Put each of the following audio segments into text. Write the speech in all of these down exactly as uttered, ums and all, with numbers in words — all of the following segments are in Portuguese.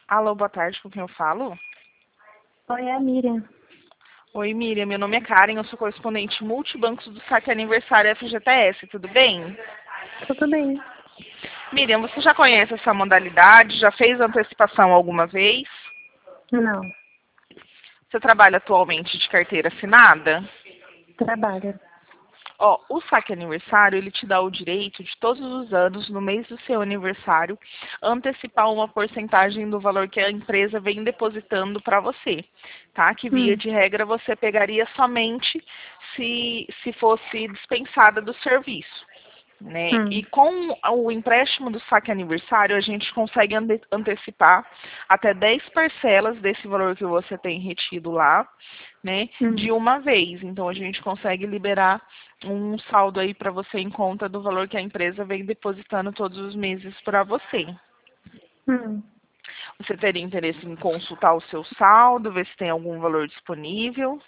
Alô, boa tarde, com quem eu falo? Oi, é a Miriam. Oi, Miriam, meu nome é Karen, eu sou correspondente multibancos do saque aniversário F G T S, tudo bem? Tudo bem? Miriam, você já conhece essa modalidade? Já fez antecipação alguma vez? Não, Você trabalha atualmente de carteira assinada? trabalho. Ó, o saque aniversário, ele te dá o direito de todos os anos, no mês do seu aniversário, antecipar uma porcentagem do valor que a empresa vem depositando para você, tá? Que via Hum, de regra você pegaria somente se, se fosse dispensada do serviço. Né? E hum, com o empréstimo do saque aniversário, a gente consegue ante- antecipar até dez parcelas desse valor que você tem retido lá, né, hum, de uma vez. Então, a gente consegue liberar um saldo aí para você em conta do valor que a empresa vem depositando todos os meses para você. hum. Você teria interesse em consultar o seu saldo, ver se tem algum valor disponível?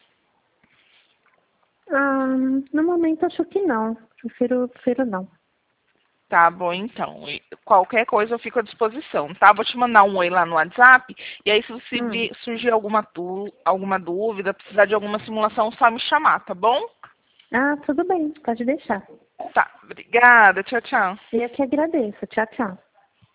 Ah, no momento acho que não. Prefiro, prefiro não. Tá bom, então. E qualquer coisa eu fico à disposição, tá? Vou te mandar um oi lá no WhatsApp. E aí, se você Hum. vir- surgir alguma, tu, alguma dúvida, precisar de alguma simulação, só me chamar, tá bom? Ah, tudo bem, pode deixar. Tá. Obrigada. Tchau, tchau. Eu que agradeço. Tchau, tchau.